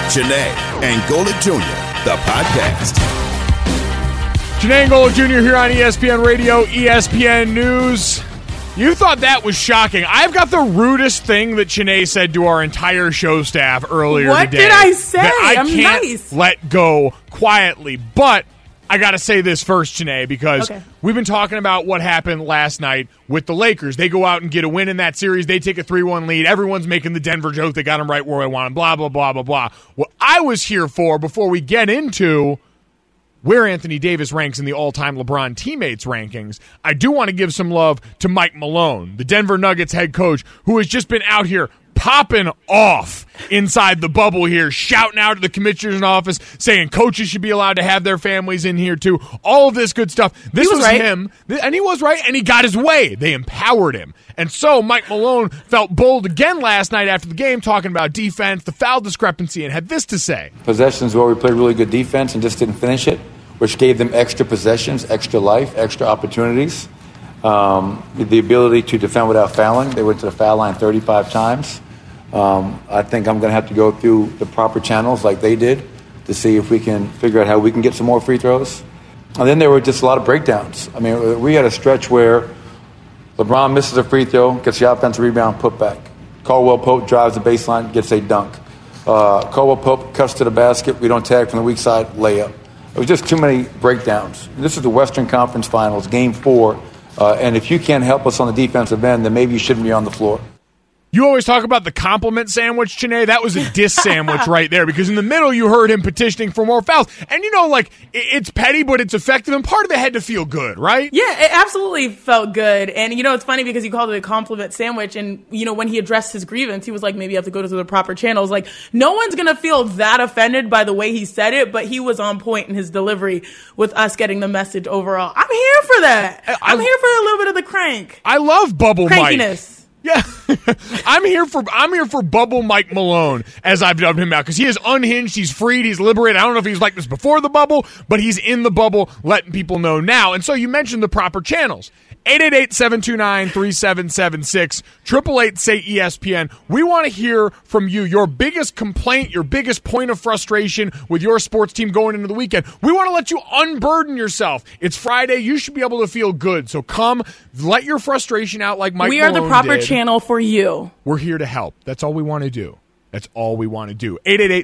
Janae and Golic Jr., the podcast. Janae and Golic Jr. here on ESPN Radio, ESPN News. You thought that was shocking. I've got the rudest thing that Janae said to our entire show staff earlier what today. What did I say? I'm can't nice. let go quietly. But I got to say this first, Janae, because we've been talking about what happened last night with the Lakers. They go out and get a win in that series. They take a 3-1 lead. Everyone's making the Denver joke. They got them right where they want them, blah, blah, blah, blah, blah. What I was here for, before we get into where Anthony Davis ranks in the all-time LeBron teammates rankings, I do want to give some love to Mike Malone, the Denver Nuggets head coach, who has just been out here popping off inside the bubble here, shouting out to the commissioner's office, saying coaches should be allowed to have their families in here too. All of this good stuff. This was right. Him, and he was right, and he got his way. They empowered him. And so Mike Malone felt bold again last night after the game, talking about defense, the foul discrepancy, and had this to say. Possessions where we played really good defense and just didn't finish it, which gave them extra possessions, extra life, extra opportunities. The ability to defend without fouling. They went to the foul line 35 times. I think I'm going to have to go through the proper channels like they did to see if we can figure out how we can get some more free throws. And then there were just a lot of breakdowns. I mean, we had a stretch where LeBron misses a free throw, gets the offensive rebound, put back. Caldwell Pope drives the baseline, gets a dunk. Caldwell Pope cuts to the basket. We don't tag from the weak side, layup. It was just too many breakdowns. This is the Western Conference Finals, Game 4. And if you can't help us on the defensive end, then maybe you shouldn't be on the floor. You always talk about the compliment sandwich, Janae. That was a diss sandwich right there, because in the middle you heard him petitioning for more fouls. And, you know, like, it's petty, but it's effective, and part of it had to feel good, right? Yeah, it absolutely felt good. And, you know, it's funny because you called it a compliment sandwich, and, you know, when he addressed his grievance, he was like, maybe you have to go to the proper channels. Like, no one's going to feel that offended by the way he said it, but he was on point in his delivery with us getting the message overall. I'm here for that. I'm here for a little bit of the crank. I love Bubble Crankiness. Mike. Yeah, I'm here for Bubble Mike Malone, as I've dubbed him out, because he is unhinged, he's freed, he's liberated. I don't know if he was like this before the bubble, but he's in the bubble, letting people know now. And so you mentioned the proper channels. 888-729-3776, 888-SAY-ESPN. We want to hear from you, your biggest complaint, your biggest point of frustration with your sports team going into the weekend. We want to let you unburden yourself. It's Friday. You should be able to feel good. So come, let your frustration out like Mike Malone did. We are the proper channel for you. We're here to help. That's all we want to do. That's all we want to do.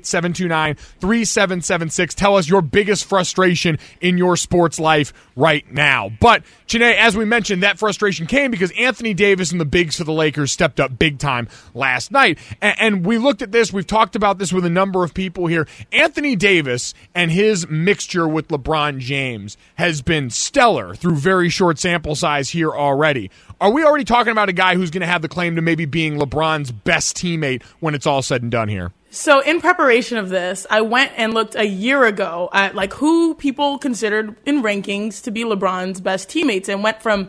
888-729-3776. Tell us your biggest frustration in your sports life right now. But, Janae, as we mentioned, that frustration came because Anthony Davis and the bigs for the Lakers stepped up big time last night. And we looked at this. We've talked about this with a number of people here. Anthony Davis and his mixture with LeBron James has been stellar through very short sample size here already. Are we already talking about a guy who's going to have the claim to maybe being LeBron's best teammate when it's all said and done here? So in preparation of this, I went and looked a year ago at like who people considered in rankings to be LeBron's best teammates, and went from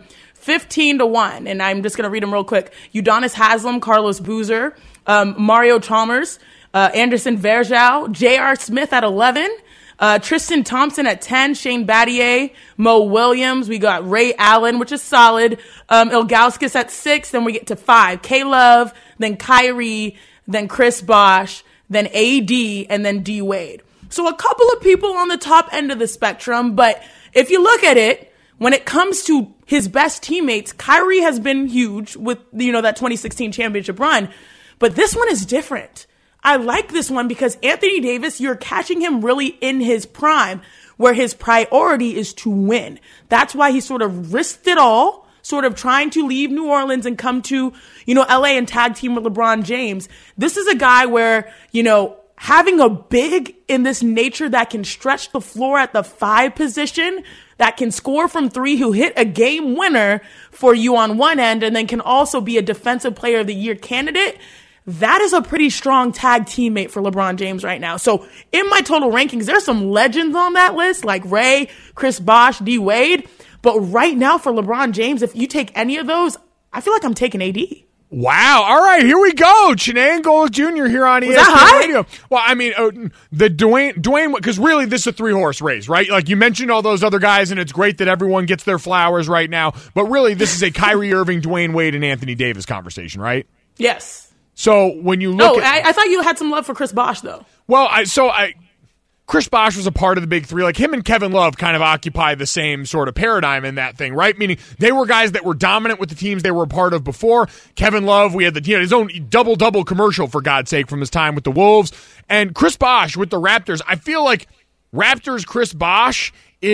15 to 1. And I'm just going to read them real quick. Udonis Haslem, Carlos Boozer, Mario Chalmers, Anderson Varejao, J.R. Smith at 11, Tristan Thompson at 10, Shane Battier, Mo Williams. We got Ray Allen, which is solid. Ilgauskas at 6. Then we get to 5. K-Love, then Kyrie, then Chris Bosh, then AD, and then D Wade. So a couple of people on the top end of the spectrum. But if you look at it, when it comes to his best teammates, Kyrie has been huge with, you know, that 2016 championship run. But this one is different. I like this one because Anthony Davis, you're catching him really in his prime, where his priority is to win. That's why he sort of risked it all, sort of trying to leave New Orleans and come to, you know, LA and tag team with LeBron James. This is a guy where, you know, having a big in this nature that can stretch the floor at the 5 position, that can score from 3, who hit a game winner for you on one end, and then can also be a defensive player of the year candidate. That is a pretty strong tag teammate for LeBron James right now. So in my total rankings, there's some legends on that list like Ray, Chris Bosh, D Wade. But right now for LeBron James, if you take any of those, I feel like I'm taking AD. Wow. All right, here we go. Janae and Golic Jr. here on ESPN Radio. Well, I mean, the Dwayne, because really this is a 3-horse race, right? Like you mentioned all those other guys, and it's great that everyone gets their flowers right now. But really, this is a Kyrie Irving, Dwayne Wade, and Anthony Davis conversation, right? Yes. So when you look I thought you had some love for Chris Bosh, though. Well, Chris Bosh was a part of the big three. Like, him and Kevin Love kind of occupy the same sort of paradigm in that thing, right? Meaning they were guys that were dominant with the teams they were a part of before. Kevin Love, we had his own double-double commercial, for God's sake, from his time with the Wolves. And Chris Bosh with the Raptors, I feel like Raptors Chris Bosh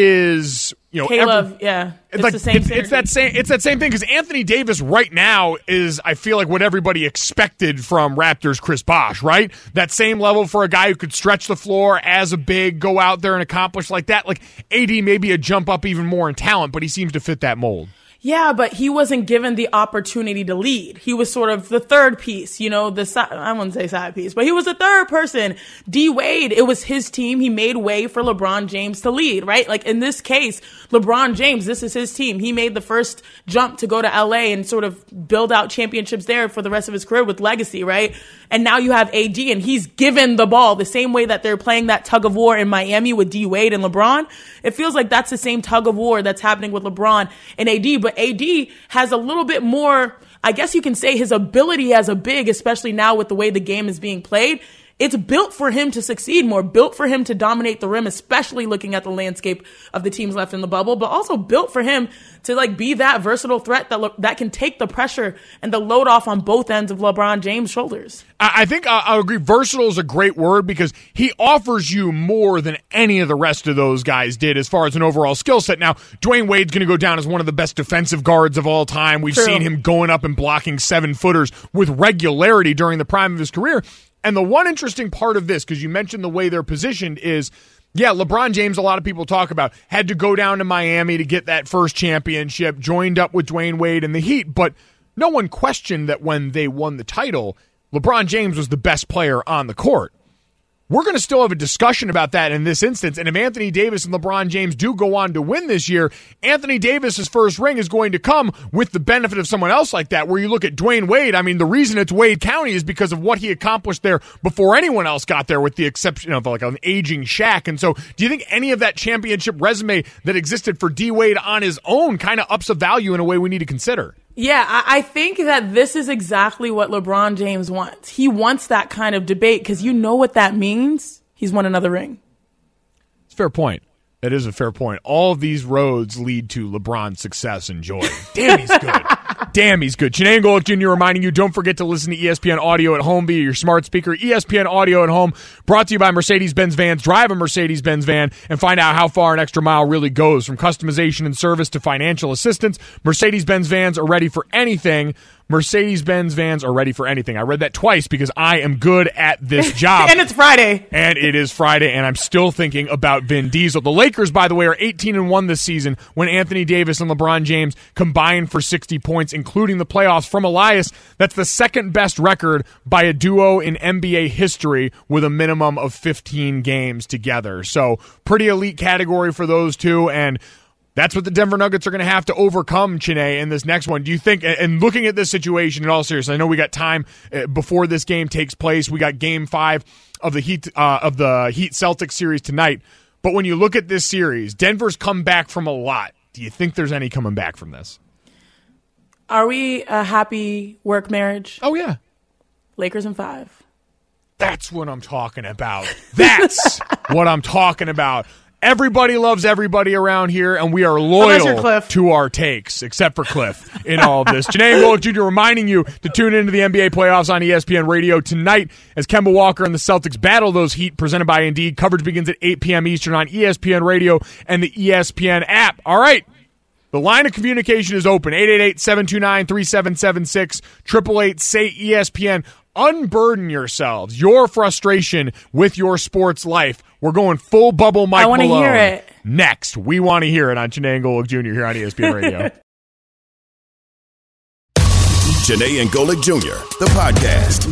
is, Caleb, yeah. It's like, the same it's that same thing, because Anthony Davis right now is, I feel like, what everybody expected from Raptors Chris Bosh, right? That same level for a guy who could stretch the floor as a big, go out there and accomplish like that. Like, AD may be a jump up even more in talent, but he seems to fit that mold. Yeah, but he wasn't given the opportunity to lead. He was sort of the third piece, I wouldn't say side piece, but he was the third person. D Wade, it was his team. He made way for LeBron James to lead, right? Like, in this case, LeBron James, this is his team. He made the first jump to go to LA and sort of build out championships there for the rest of his career with legacy, right? And now you have AD, and he's given the ball the same way that they're playing that tug of war in Miami with D Wade and LeBron. It feels like that's the same tug of war that's happening with LeBron and AD, but AD has a little bit more, I guess you can say, his ability as a big, especially now with the way the game is being played. It's built for him to succeed more, built for him to dominate the rim, especially looking at the landscape of the teams left in the bubble, but also built for him to be that versatile threat that can take the pressure and the load off on both ends of LeBron James' shoulders. I think I'll agree. Versatile is a great word, because he offers you more than any of the rest of those guys did as far as an overall skill set. Now, Dwayne Wade's going to go down as one of the best defensive guards of all time. We've seen him going up and blocking 7-footers with regularity during the prime of his career. And the one interesting part of this, because you mentioned the way they're positioned, is, LeBron James, a lot of people talk about, had to go down to Miami to get that first championship, joined up with Dwayne Wade and the Heat, but no one questioned that when they won the title, LeBron James was the best player on the court. We're going to still have a discussion about that in this instance, and if Anthony Davis and LeBron James do go on to win this year, Anthony Davis's first ring is going to come with the benefit of someone else like that, where you look at Dwayne Wade. I mean, the reason it's Wade County is because of what he accomplished there before anyone else got there, with the exception of an aging Shaq. And so do you think any of that championship resume that existed for D Wade on his own kind of ups a value in a way we need to consider? Yeah, I think that this is exactly what LeBron James wants. He wants that kind of debate, because you know what that means? He's won another ring. It's a fair point. That is a fair point. All of these roads lead to LeBron's success and joy. Damn, he's good. Damn, he's good. Chiney and Golic Jr. reminding you, don't forget to listen to ESPN Audio at home via your smart speaker. ESPN Audio at home, brought to you by Mercedes-Benz Vans. Drive a Mercedes-Benz van and find out how far an extra mile really goes. From customization and service to financial assistance, Mercedes-Benz Vans are ready for anything. Mercedes-Benz Vans are ready for anything. I read that twice because I am good at this job. And it's Friday. And it is Friday, and I'm still thinking about Vin Diesel. The Lakers, by the way, are 18-1 this season when Anthony Davis and LeBron James combined for 60 points, including the playoffs. From Elias, that's the second best record by a duo in NBA history with a minimum of 15 games together. So pretty elite category for those two, and that's what the Denver Nuggets are going to have to overcome, Chiney, in this next one. Do you think, and looking at this situation in all seriousness, I know we got time before this game takes place. We got Game 5 of the Heat Celtics series tonight. But when you look at this series, Denver's come back from a lot. Do you think there's any coming back from this? Are we a happy work marriage? Oh, yeah. Lakers in 5. That's what I'm talking about. That's what I'm talking about. Everybody loves everybody around here, and we are loyal to our takes, except for Cliff in all of this. Chiney and Golic Jr. reminding you to tune into the NBA playoffs on ESPN Radio tonight as Kemba Walker and the Celtics battle those Heat, presented by Indeed. Coverage begins at 8 p.m. Eastern on ESPN Radio and the ESPN app. All right. The line of communication is open, 888-729-3776, 888-SAY-ESPN. Unburden yourselves, your frustration with your sports life. We're going full bubble Mike Malone. I want to hear it. Next, we want to hear it on Chiney and Golic Jr. here on ESPN Radio. Chiney and Golic Jr., the podcast.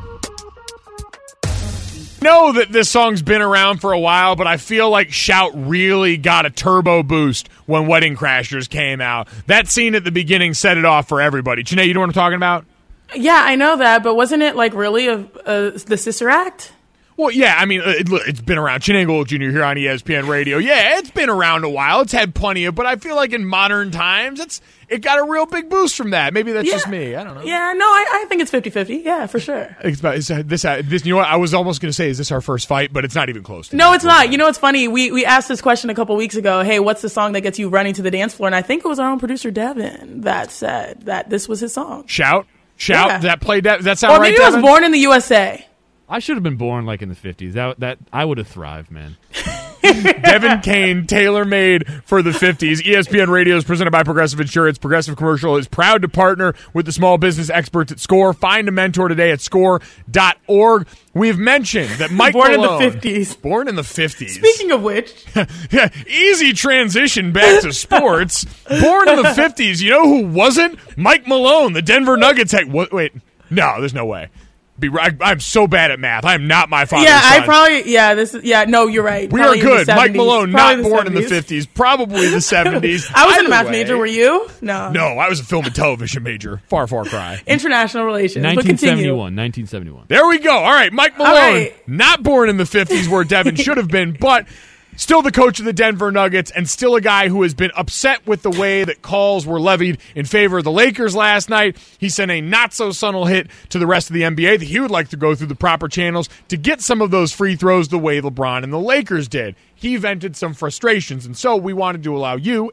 I know that this song's been around for a while, but I feel like Shout really got a turbo boost when Wedding Crashers came out. That scene at the beginning set it off for everybody. Chiney, you know what I'm talking about? Yeah, I know that, but wasn't it really the sister act? Well, yeah, I mean, it's been around. Chiney Golic Jr. here on ESPN Radio. Yeah, it's been around a while. It's had plenty of, but I feel like in modern times, it got a real big boost from that. Maybe that's just me. I don't know. Yeah, no, I think it's 50-50. Yeah, for sure. This, you know what? I was almost going to say, is this our first fight? But it's not even close. No, it's not. You know what's funny? We asked this question a couple weeks ago. Hey, what's the song that gets you running to the dance floor? And I think it was our own producer, Devin, that said that this was his song. Shout. Yeah. That played that. Does that sound right, Or maybe Devin? it was Born in the USA. I should have been born like in the 50s. That I would have thrived, man. Devin Kane, tailor-made for the 50s. ESPN Radio is presented by Progressive Insurance. Progressive Commercial is proud to partner with the small business experts at SCORE. Find a mentor today at score.org. We've mentioned that Mike Born Malone, in the 50s. Born in the 50s. Speaking of which. Yeah, easy transition back to sports. Born in the 50s. You know who wasn't? Mike Malone, the Denver Nuggets. Wait. No, there's no way. I'm so bad at math. I am not my father's son. No, you're right. We Probably are good. Mike Malone, not born 70s. in the 50s, probably the 70s. I was a math major. Were you? No. No, I was a film and television major. Far cry. International relations. 1971. There we go. All right, Mike Malone, not born in the 50s where Devin should have been, but still the coach of the Denver Nuggets and still a guy who has been upset with the way that calls were levied in favor of the Lakers last night. He sent a not-so-subtle hit to the rest of the NBA that he would like to go through the proper channels to get some of those free throws the way LeBron and the Lakers did. He vented some frustrations, and so we wanted to allow you,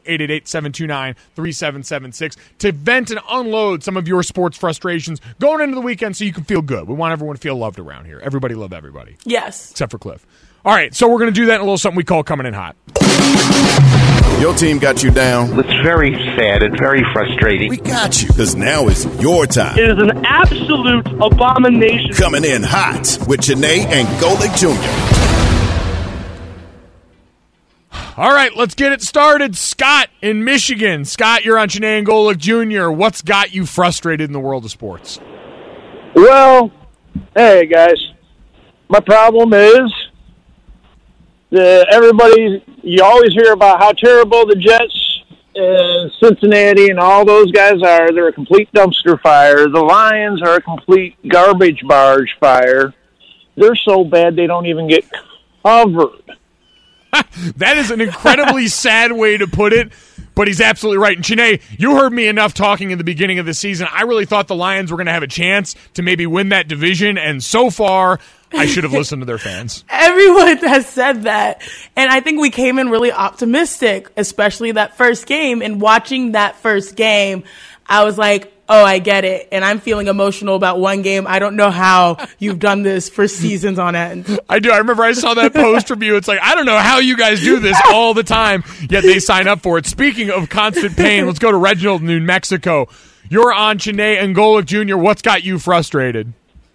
888-729-3776, to vent and unload some of your sports frustrations going into the weekend so you can feel good. We want everyone to feel loved around here. Everybody love everybody. Yes. Except for Cliff. All right, so we're going to do that in a little something we call Coming in Hot. Your team got you down. It's very sad and very frustrating. We got you, because now is your time. It is an absolute abomination. Coming in Hot with Chiney and Golic Jr. All right, let's get it started. Scott in Michigan. Scott, you're on Chiney and Golic Jr. What's got you frustrated in the world of sports? Well, hey, guys. My problem is you always hear about how terrible the Jets and Cincinnati and all those guys are. They're a complete dumpster fire. The Lions are a complete garbage barge fire. They're so bad they don't even get covered. That is an incredibly sad way to put it, but he's absolutely right. And Chiney, you heard me enough talking in the beginning of the season. I really thought the Lions were going to have a chance to maybe win that division, and so far, I should have listened to their fans. Everyone has said that, and I think we came in really optimistic, especially that first game. And watching that first game, I was like, oh, I get it. And I'm feeling emotional about one game. I don't know how you've done this for seasons on end. I do. I remember I saw that post from you. It's like, I don't know how you guys do this all the time, yet they sign up for it. Speaking of constant pain, let's go to Reginald, New Mexico. You're on Chiney and Golic Jr. What's got you frustrated?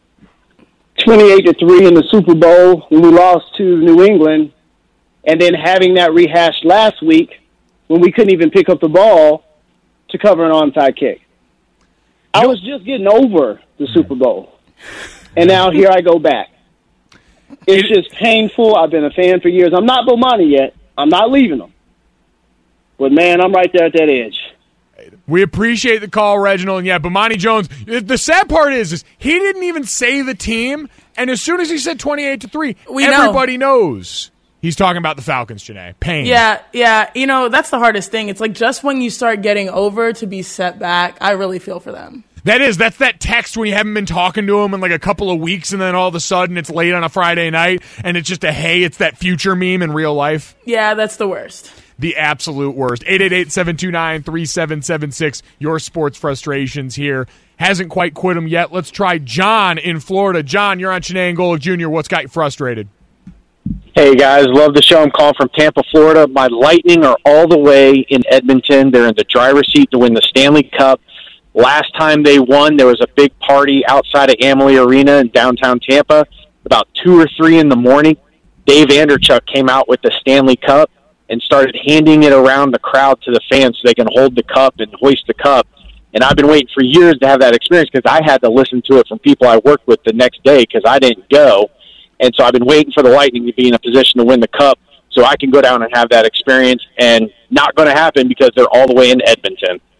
28-3 in the Super Bowl when we lost to New England, and then having that rehashed last week when we couldn't even pick up the ball to cover an onside kick. I was just getting over the Super Bowl, and now here I go back. It's just painful. I've been a fan for years. I'm not Bomani yet. I'm not leaving them. But, man, I'm right there at that edge. We appreciate the call, Reginald. And, yeah, Bomani Jones, the sad part is he didn't even say the team, and as soon as he said 28-3, everybody knows. He's talking about the Falcons, Chiney. Pain. Yeah. You know, that's the hardest thing. It's like just when you start getting over to be set back, I really feel for them. That's that text when you haven't been talking to him in like a couple of weeks, and then all of a sudden it's late on a Friday night, and it's just it's that future meme in real life. Yeah, that's the worst. The absolute worst. 888-729-3776. Your sports frustrations here. Hasn't quite quit him yet. Let's try John in Florida. John, you're on Chiney and Golic Jr. What's got you frustrated? Hey, guys. Love the show. I'm calling from Tampa, Florida. My Lightning are all the way in Edmonton. They're in the driver's seat to win the Stanley Cup. Last time they won, there was a big party outside of Amalie Arena in downtown Tampa. About 2 or 3 in the morning, Dave Anderchuk came out with the Stanley Cup and started handing it around the crowd to the fans so they can hold the cup and hoist the cup. And I've been waiting for years to have that experience because I had to listen to it from people I worked with the next day because I didn't go. And so I've been waiting for the Lightning to be in a position to win the cup so I can go down and have that experience, and not going to happen because they're all the way in Edmonton.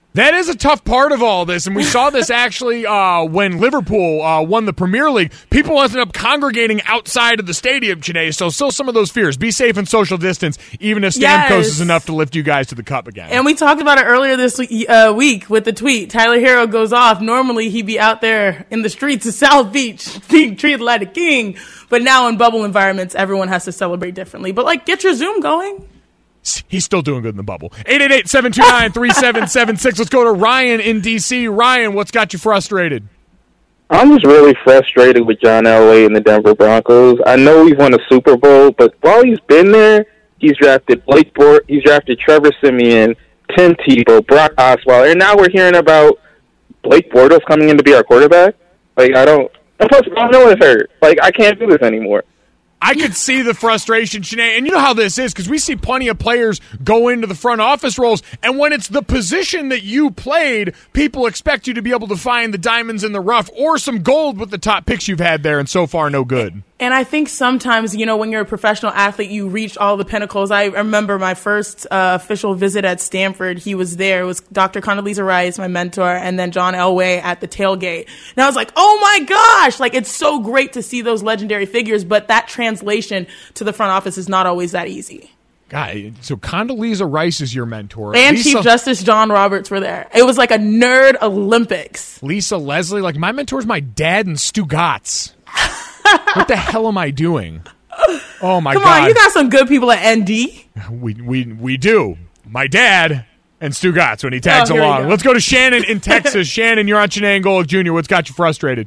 That is a tough part of all this, and we saw this actually when Liverpool won the Premier League. People ended up congregating outside of the stadium today, so still some of those fears. Be safe and social distance, even if Stamkos is enough to lift you guys to the cup again. And we talked about it earlier this week with the tweet. Tyler Hero goes off. Normally, he'd be out there in the streets of South Beach being treated like a king, but now in bubble environments, everyone has to celebrate differently. But, get your Zoom going. He's still doing good in the bubble. 888-729-3776. Let's go to Ryan in D.C. Ryan, what's got you frustrated? I'm just really frustrated with John Elway and the Denver Broncos. I know he's won a Super Bowl, but while he's been there, he's drafted Blake Bortles, he's drafted Trevor Siemian, Tim Tebow, Brock Osweiler, and now we're hearing about Blake Bortles coming in to be our quarterback. And plus, Ron Miller is hurt. I can't do this anymore. I could see the frustration, Sinead, and you know how this is, because we see plenty of players go into the front office roles, and when it's the position that you played, people expect you to be able to find the diamonds in the rough or some gold with the top picks you've had there, and so far, no good. And I think sometimes, when you're a professional athlete, you reach all the pinnacles. I remember my first official visit at Stanford. He was there. It was Dr. Condoleezza Rice, my mentor, and then John Elway at the tailgate. And I was like, oh my gosh, it's so great to see those legendary figures, but that translation to the front office is not always that easy. God, so Condoleezza Rice is your mentor. And Chief Justice John Roberts were there. It was like a nerd Olympics. Lisa Leslie, my mentor's my dad and Stu Gatz. What the hell am I doing? Oh my God! Come on, you got some good people at ND. We do. My dad and Stu Gatz when he tags along. Let's go to Shannon in Texas. Shannon, you're on Sinead and Golic Jr. What's got you frustrated?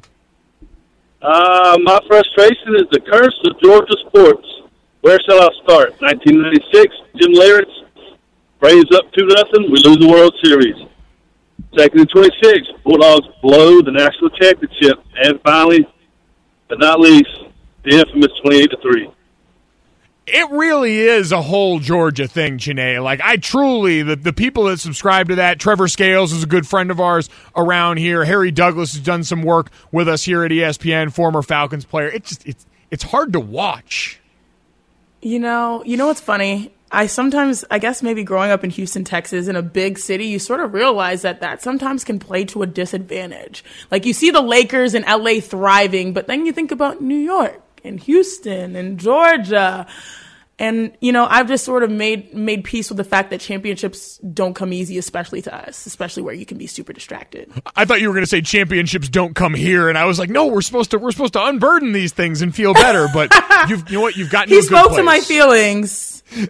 My frustration is the curse of Georgia sports. Where shall I start? 1996, Jim Leyritz, Braves up 2-0. We lose the World Series. 2nd and 26, Bulldogs blow the national championship, and finally, but not least, the infamous 28-3. It really is a whole Georgia thing, Sinead. I truly, the people that subscribe to that, Trevor Scales is a good friend of ours around here. Harry Douglas has done some work with us here at ESPN, former Falcons player. It's hard to watch. You know what's funny? I guess maybe growing up in Houston, Texas, in a big city, you sort of realize that sometimes can play to a disadvantage. You see the Lakers in LA thriving, but then you think about New York and Houston and Georgia. And, I've just sort of made peace with the fact that championships don't come easy, especially to us, especially where you can be super distracted. I thought you were going to say championships don't come here, and I was like, no, we're supposed to unburden these things and feel better. But you've gotten to a good place. He spoke to my feelings.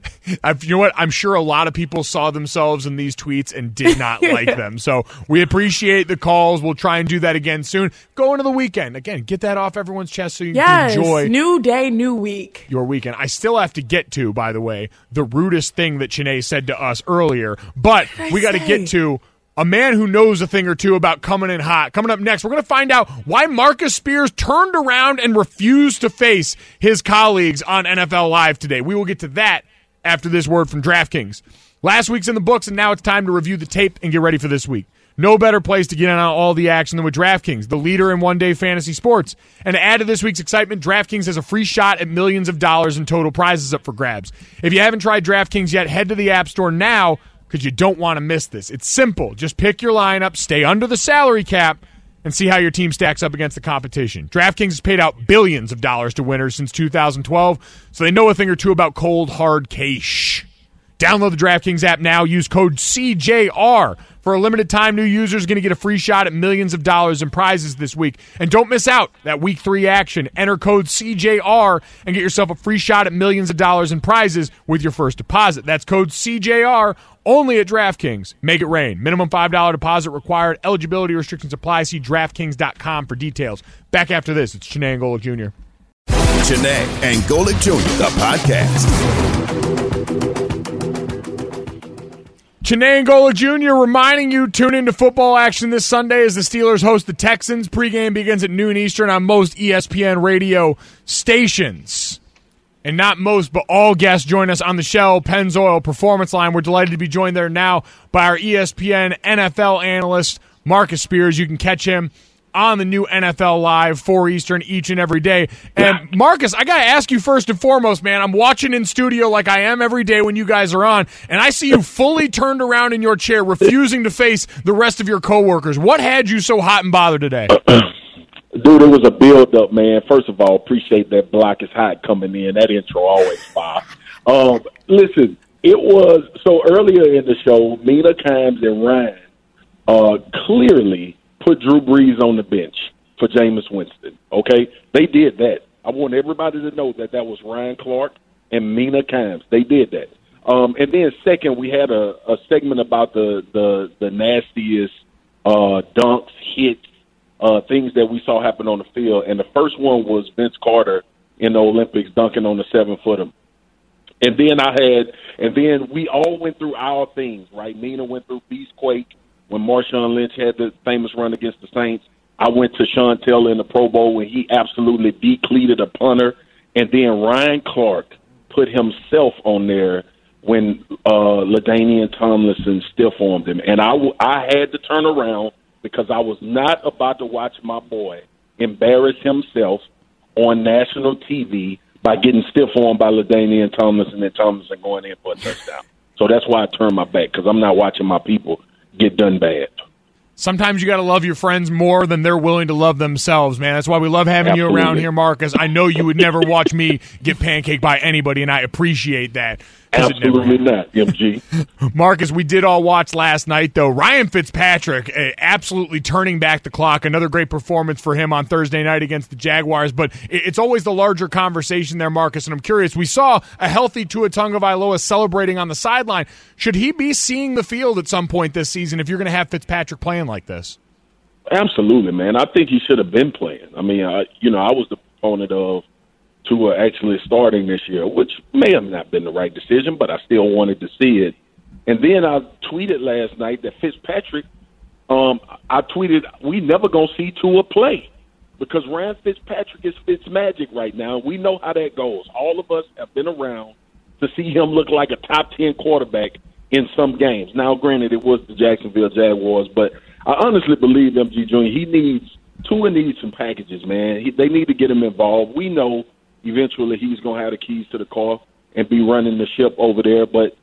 You know what? I'm sure a lot of people saw themselves in these tweets and did not like them. So we appreciate the calls. We'll try and do that again soon. Go into the weekend. Again, get that off everyone's chest so you can enjoy. New day, new week. Your weekend. I still have to get to, by the way, the rudest thing that Sinead said to us earlier. But we got to get to a man who knows a thing or two about coming in hot. Coming up next, we're going to find out why Marcus Spears turned around and refused to face his colleagues on NFL Live today. We will get to that after this word from DraftKings. Last week's in the books, and now it's time to review the tape and get ready for this week. No better place to get in on all the action than with DraftKings, the leader in one-day fantasy sports. And to add to this week's excitement, DraftKings has a free shot at millions of dollars in total prizes up for grabs. If you haven't tried DraftKings yet, head to the App Store now because you don't want to miss this. It's simple. Just pick your lineup, stay under the salary cap, and see how your team stacks up against the competition. DraftKings has paid out billions of dollars to winners since 2012, so they know a thing or two about cold, hard cash. Download the DraftKings app now. Use code CJR. For a limited time, new users are going to get a free shot at millions of dollars in prizes this week. And don't miss out that Week 3 action. Enter code CJR and get yourself a free shot at millions of dollars in prizes with your first deposit. That's code CJR only at DraftKings. Make it rain. Minimum $5 deposit required. Eligibility restrictions apply. See DraftKings.com for details. Back after this, it's Sinead and Golic Jr. Sinead and Golic Jr., the podcast. Sinead and Golic Jr. reminding you, tune into football action this Sunday as the Steelers host the Texans. Pregame begins at noon Eastern on most ESPN radio stations. And not most, but all guests join us on the Shell Pennzoil Performance Line. We're delighted to be joined there now by our ESPN NFL analyst, Marcus Spears. You can catch him on the new NFL Live 4 Eastern each and every day. And Marcus, I got to ask you first and foremost, man, I'm watching in studio like I am every day when you guys are on, and I see you fully turned around in your chair, refusing to face the rest of your coworkers. What had you so hot and bothered today? Dude, it was a build-up, man. First of all, appreciate that Block is Hot coming in. That intro always fire. Listen, it was so earlier in the show, Mina Kimes and Ryan clearly put Drew Brees on the bench for Jameis Winston, okay? They did that. I want everybody to know that was Ryan Clark and Mina Kimes. They did that. And then second, we had a segment about the nastiest dunks, hits, things that we saw happen on the field. And the first one was Vince Carter in the Olympics dunking on the 7-footer. And then we all went through our things, right? Mina went through Beastquake when Marshawn Lynch had the famous run against the Saints. I went to Sean Taylor in the Pro Bowl when he absolutely decleated a punter. And then Ryan Clark put himself on there when LaDainian Tomlinson stiff-armed him. And I had to turn around because I was not about to watch my boy embarrass himself on national TV by getting stiff-armed by LaDainian Tomlinson and Tomlinson going in for a touchdown. So that's why I turned my back, because I'm not watching my people get done bad. Sometimes you got to love your friends more than they're willing to love themselves, man. That's why we love having you around here, Marcus. I know you would never watch me get pancaked by anybody, and I appreciate that. Absolutely not, MG. Marcus, we did all watch last night, though. Ryan Fitzpatrick absolutely turning back the clock. Another great performance for him on Thursday night against the Jaguars, but it's always the larger conversation there, Marcus, and I'm curious. We saw a healthy Tua Tagovailoa celebrating on the sideline. Should he be seeing the field at some point this season if you're going to have Fitzpatrick playing like this? Absolutely, man. I think he should have been playing. I mean, I was the proponent of Tua actually starting this year, which may have not been the right decision, but I still wanted to see it. And then I tweeted last night that Fitzpatrick, I tweeted, we never going to see Tua play because Ryan Fitzpatrick is Fitzmagic right now. We know how that goes. All of us have been around to see him look like a top 10 quarterback in some games. Now, granted, it was the Jacksonville Jaguars, but I honestly believe MG Jr., Tua needs some packages, man. They need to get him involved. We know eventually he's going to have the keys to the car and be running the ship over there. But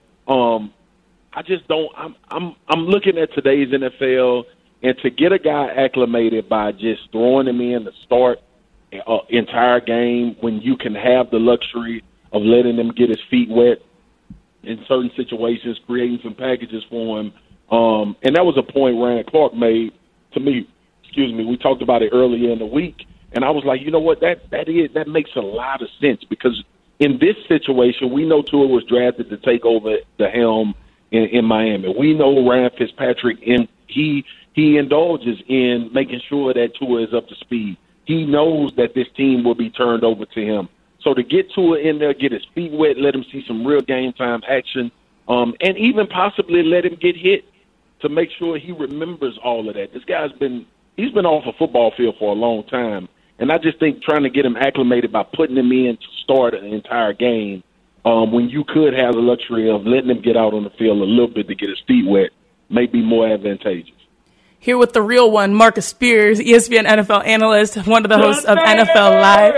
I just don't – I'm looking at today's NFL, and to get a guy acclimated by just throwing him in to start entire game when you can have the luxury of letting him get his feet wet in certain situations, creating some packages for him. And that was a point Ryan Clark made to me. We talked about it earlier in the week. And I was like, you know what, that makes a lot of sense because in this situation, we know Tua was drafted to take over the helm in Miami. We know Ryan Fitzpatrick, and he indulges in making sure that Tua is up to speed. He knows that this team will be turned over to him. So to get Tua in there, get his feet wet, let him see some real game time action, and even possibly let him get hit to make sure he remembers all of that. This guy's been off a football field for a long time. And I just think trying to get him acclimated by putting him in to start an entire game when you could have the luxury of letting him get out on the field a little bit to get his feet wet may be more advantageous. Here with the real one, Marcus Spears, ESPN NFL analyst, one of the hosts of NFL Live.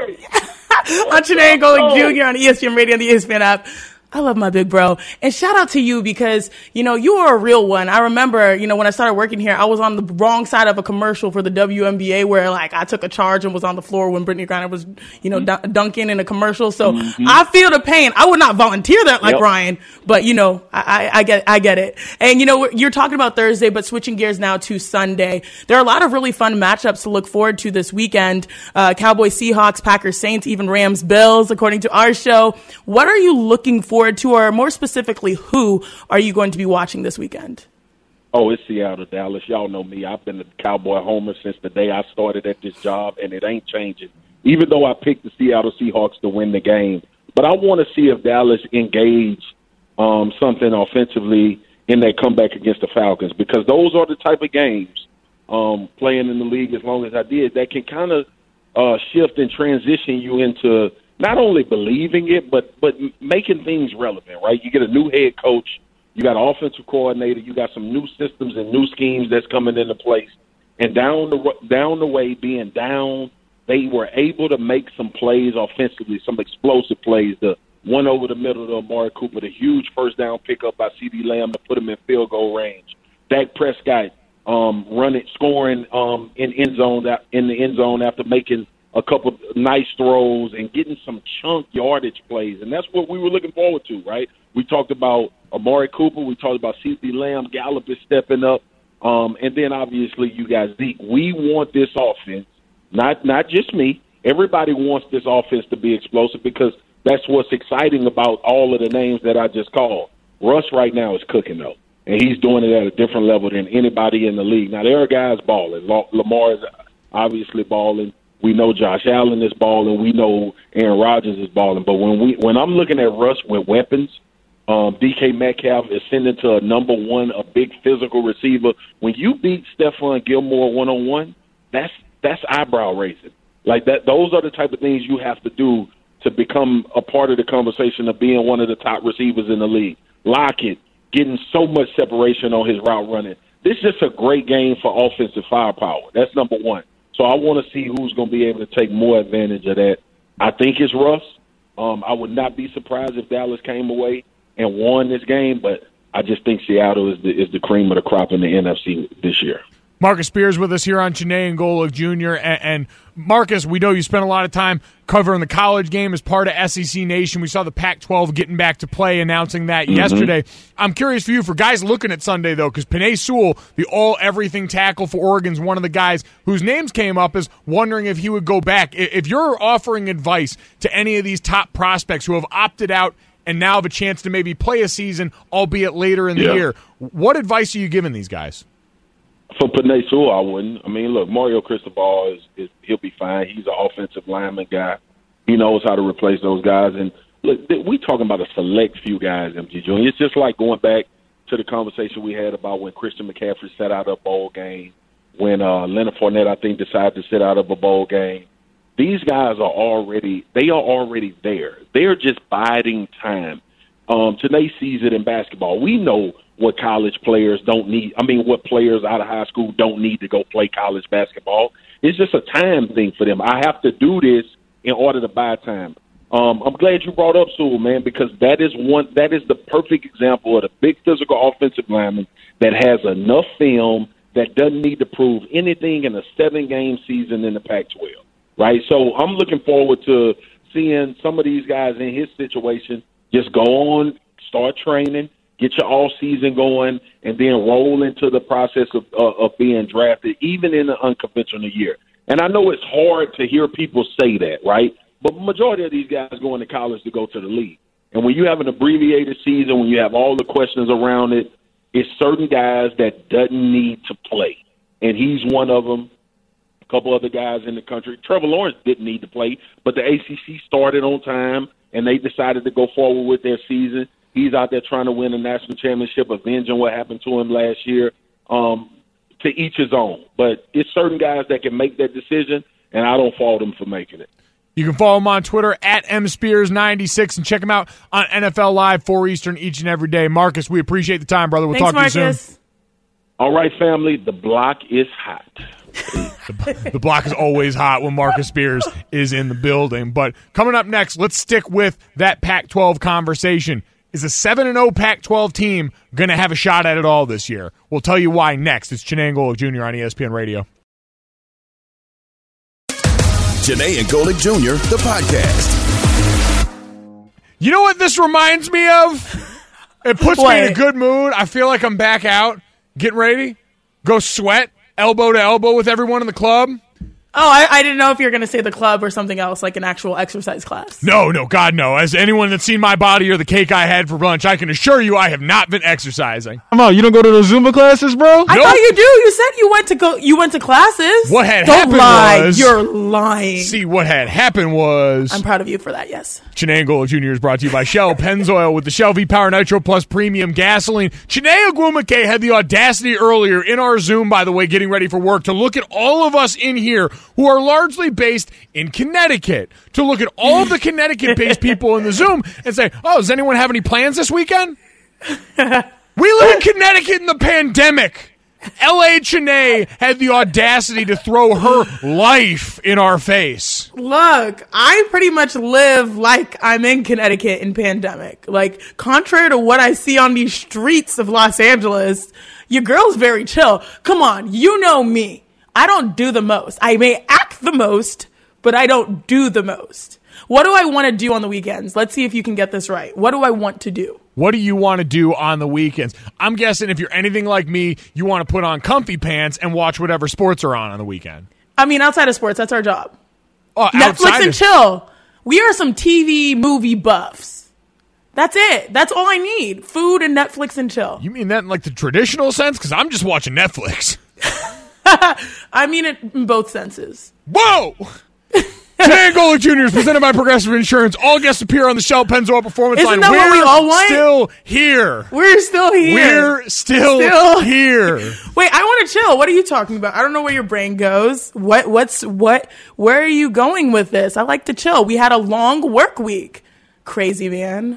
On Janae and Golick Jr. on ESPN Radio and the ESPN app. I love my big bro. And shout out to you because, you are a real one. I remember, when I started working here, I was on the wrong side of a commercial for the WNBA where, I took a charge and was on the floor when Brittany Griner was, dunking in a commercial. So I feel the pain. I would not volunteer that like Ryan, but, I get it. And, you're talking about Thursday, but switching gears now to Sunday. There are a lot of really fun matchups to look forward to this weekend. Cowboys, Seahawks, Packers, Saints, even Rams, Bills, according to our show. What are you looking forward to, or more specifically, who are you going to be watching this weekend? Oh, it's Seattle, Dallas. Y'all know me. I've been a Cowboy homer since the day I started at this job, and it ain't changing, even though I picked the Seattle Seahawks to win the game. But I want to see if Dallas engage something offensively in their comeback against the Falcons, because those are the type of games, playing in the league as long as I did, that can kind of shift and transition you into not only believing it, but making things relevant, right? You get a new head coach, you got an offensive coordinator, you got some new systems and new schemes that's coming into place. And down the way, being down, they were able to make some plays offensively, some explosive plays. The one over the middle to Amari Cooper, the huge first down pickup by CeeDee Lamb to put him in field goal range. Dak Prescott scoring in the end zone after making a couple nice throws and getting some chunk yardage plays. And that's what we were looking forward to, right? We talked about Amari Cooper. We talked about CeeDee Lamb. Gallup is stepping up. And then, obviously, you guys, Zeke, we want this offense, not just me. Everybody wants this offense to be explosive because that's what's exciting about all of the names that I just called. Russ right now is cooking, though, and he's doing it at a different level than anybody in the league. Now, there are guys balling. Lamar is obviously balling. We know Josh Allen is balling. We know Aaron Rodgers is balling. But when I'm looking at Russ with weapons, DK Metcalf ascending to a number one, a big physical receiver. When you beat Stephon Gilmore one-on-one, that's eyebrow raising. Like that, those are the type of things you have to do to become a part of the conversation of being one of the top receivers in the league. Lockett getting so much separation on his route running. This is just a great game for offensive firepower. That's number one. So I want to see who's going to be able to take more advantage of that. I think it's Russ. I would not be surprised if Dallas came away and won this game, but I just think Seattle is the cream of the crop in the NFC this year. Marcus Spears with us here on Chiney and Golic Jr. And Marcus, we know you spent a lot of time covering the college game as part of SEC Nation. We saw the Pac-12 getting back to play, announcing that yesterday. I'm curious for you, for guys looking at Sunday, though, because Penei Sewell, the all-everything tackle for Oregon, is one of the guys whose names came up as wondering if he would go back. If you're offering advice to any of these top prospects who have opted out and now have a chance to maybe play a season, albeit later in the year, what advice are you giving these guys? For Penei Sewell, I wouldn't. I mean, look, Mario Cristobal he'll be fine. He's an offensive lineman guy. He knows how to replace those guys. And look, we talking about a select few guys, MG Jr. It's just like going back to the conversation we had about when Christian McCaffrey sat out a bowl game, when Leonard Fournette, I think, decided to sit out of a bowl game. These guys are already there. They're just biding time. Today sees it in basketball. We know what college players don't need. I mean, what players out of high school don't need to go play college basketball. It's just a time thing for them. I have to do this in order to buy time. I'm glad you brought up Sewell, man, because that is the perfect example of the big physical offensive lineman that has enough film that doesn't need to prove anything in a 7-game season in the Pac-12, right? So I'm looking forward to seeing some of these guys in his situation just go on, start training, get your all-season going, and then roll into the process of being drafted, even in an unconventional year. And I know it's hard to hear people say that, right? But the majority of these guys going to college to go to the league. And when you have an abbreviated season, when you have all the questions around it, it's certain guys that doesn't need to play. And he's one of them. A couple other guys in the country. Trevor Lawrence didn't need to play, but the ACC started on time, and they decided to go forward with their season. He's out there trying to win a national championship, avenging what happened to him last year. To each his own. But it's certain guys that can make that decision, and I don't fault them for making it. You can follow him on Twitter at MSpears96 and check him out on NFL Live 4 Eastern each and every day. Marcus, we appreciate the time, brother. We'll talk to you soon. All right, family, the block is hot. The block is always hot when Marcus Spears is in the building. But coming up next, let's stick with that Pac-12 conversation. Is a 7-0 Pac-12 team going to have a shot at it all this year? We'll tell you why next. It's Chiney and Golic Jr. on ESPN Radio. Chiney and Golic Jr., the podcast. You know what this reminds me of? It puts me in a good mood. I feel like I'm back out, getting ready, go sweat, elbow to elbow with everyone in the club. Oh, I didn't know if you were going to say the club or something else, like an actual exercise class. No, God, no. As anyone that's seen my body or the cake I had for lunch, I can assure you I have not been exercising. Come on, you don't go to the Zumba classes, bro? I thought you do. You said you went to classes. What had happened was... You're lying. See, what had happened was... I'm proud of you for that, yes. Chiney and Golic Jr. is brought to you by Shell Pennzoil with the Shell V-Power Nitro Plus Premium Gasoline. Chiney Ogwumike had the audacity earlier in our Zoom, by the way, getting ready for work, to look at all of us in here who are largely based in Connecticut, to look at all of the Connecticut-based people in the Zoom and say, oh, does anyone have any plans this weekend? We live in Connecticut in the pandemic. L.A. Chiney had the audacity to throw her life in our face. Look, I pretty much live like I'm in Connecticut in pandemic. Like, contrary to what I see on these streets of Los Angeles, your girl's very chill. Come on, you know me. I don't do the most. I may act the most, but I don't do the most. What do I want to do on the weekends? Let's see if you can get this right. What do I want to do? What do you want to do on the weekends? I'm guessing if you're anything like me, you want to put on comfy pants and watch whatever sports are on the weekend. I mean, outside of sports, that's our job. Oh, Netflix and chill. We are some TV movie buffs. That's it. That's all I need. Food and Netflix and chill. You mean that in like the traditional sense? Because I'm just watching Netflix. I mean it in both senses. Whoa! Chiney and Golic Jr. is presented by Progressive Insurance. All guests appear on the Shell Pennzoil Performance Line. Isn't that what we all want? Still here. We're still here. We're still here. Wait, I want to chill. What are you talking about? I don't know where your brain goes. Where are you going with this? I like to chill. We had a long work week. Crazy man.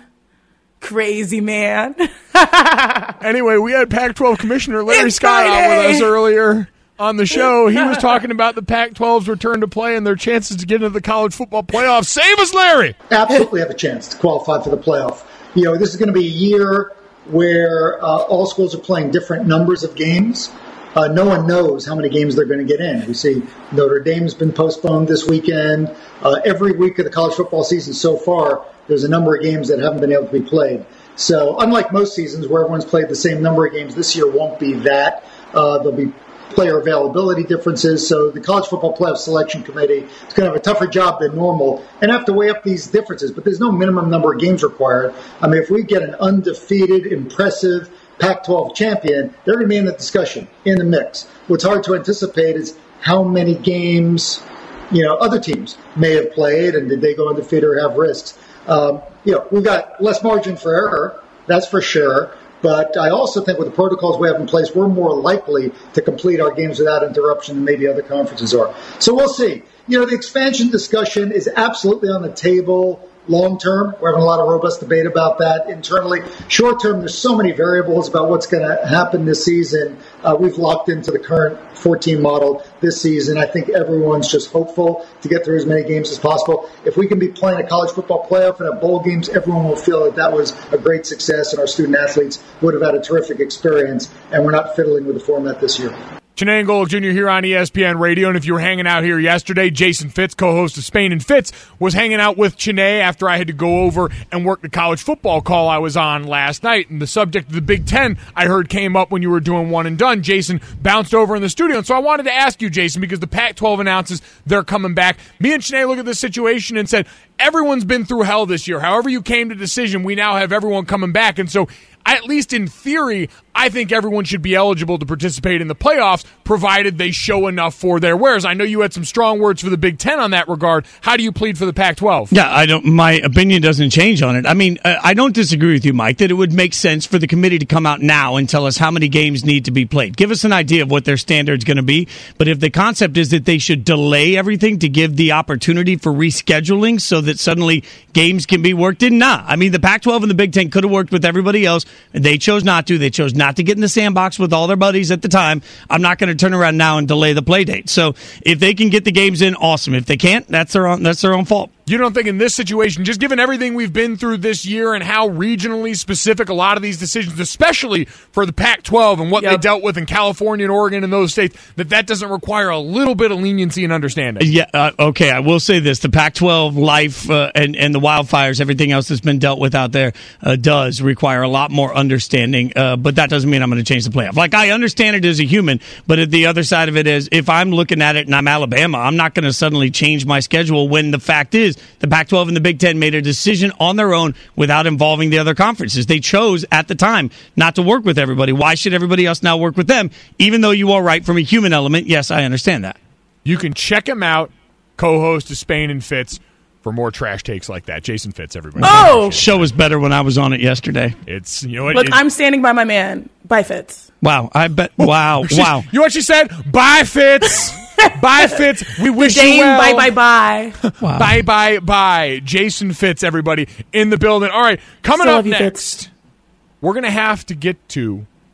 Anyway, we had Pac-12 Commissioner Larry Scott on with us earlier on the show. He was talking about the Pac-12's return to play and their chances to get into the college football playoff. Save us, Larry! Absolutely have a chance to qualify for the playoff. You know, this is going to be a year where all schools are playing different numbers of games. No one knows how many games they're going to get in. We see Notre Dame's been postponed this weekend. Every week of the college football season so far, there's a number of games that haven't been able to be played. So unlike most seasons where everyone's played the same number of games, this year won't be that. There'll be player availability differences. So the College Football Playoff Selection Committee is going to have a tougher job than normal and have to weigh up these differences. But there's no minimum number of games required. I mean, if we get an undefeated, impressive Pac-12 champion, they're going to be in the discussion, in the mix. What's hard to anticipate is how many games, other teams may have played, and did they go undefeated or have risks. We've got less margin for error, that's for sure. But I also think with the protocols we have in place, we're more likely to complete our games without interruption than maybe other conferences are. So we'll see. The expansion discussion is absolutely on the table. Long term, we're having a lot of robust debate about that internally. Short term, there's so many variables about what's going to happen this season. We've locked into the current 14 model this season. I think everyone's just hopeful to get through as many games as possible. If we can be playing a college football playoff and have bowl games, everyone will feel that was a great success, and our student athletes would have had a terrific experience, and we're not fiddling with the format this year. Chiney and Golic Jr. here on ESPN Radio, and if you were hanging out here yesterday, Jason Fitz, co-host of Spain and Fitz, was hanging out with Chiney after I had to go over and work the college football call I was on last night, and the subject of the Big Ten I heard came up when you were doing one and done. Jason bounced over in the studio, and so I wanted to ask you, Jason, because the Pac-12 announces they're coming back. Me and Chiney look at this situation and said, everyone's been through hell this year. However you came to decision, we now have everyone coming back, and so at least in theory, I think everyone should be eligible to participate in the playoffs, provided they show enough for their wares. I know you had some strong words for the Big Ten on that regard. How do you plead for the Pac-12? Yeah, my opinion doesn't change on it. I mean, I don't disagree with you, Mike, that it would make sense for the committee to come out now and tell us how many games need to be played. Give us an idea of what their standard's going to be. But if the concept is that they should delay everything to give the opportunity for rescheduling so that suddenly games can be worked in, nah. I mean, the Pac-12 and the Big Ten could have worked with everybody else. They chose not to. They chose not to get in the sandbox with all their buddies at the time. I'm not going to turn around now and delay the play date. So if they can get the games in, awesome. If they can't, that's their own fault. You don't think in this situation, just given everything we've been through this year and how regionally specific a lot of these decisions, especially for the Pac-12 and what they dealt with in California and Oregon and those states, that doesn't require a little bit of leniency and understanding? Yeah, okay, I will say this. The Pac-12 life and the wildfires, everything else that's been dealt with out there does require a lot more understanding, but that doesn't mean I'm going to change the playoff. Like, I understand it as a human, but at the other side of it is, if I'm looking at it and I'm Alabama, I'm not going to suddenly change my schedule when the fact is the Pac-12 and the Big Ten made a decision on their own without involving the other conferences. They chose at the time not to work with everybody. Why should everybody else now work with them? Even though you are right from a human element, yes, I understand that. You can check him out, co-host of Spain and Fitz, for more trash takes like that. Jason Fitz, everybody. Oh! Show was better when I was on it yesterday. It's, you know what? Look, I'm standing by my man. Bye, Fitz. Wow, I bet. Wow. You know what she said? Bye, Fitz. Bye, Fitz. We wish you well. Bye. Wow. Bye. Jason Fitz, everybody, in the building. All right, coming up next, we're going to have to get to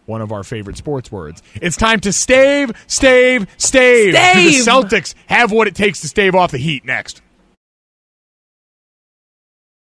one of our favorite sports words. It's time to stave. Do the Celtics have what it takes to stave off the Heat next?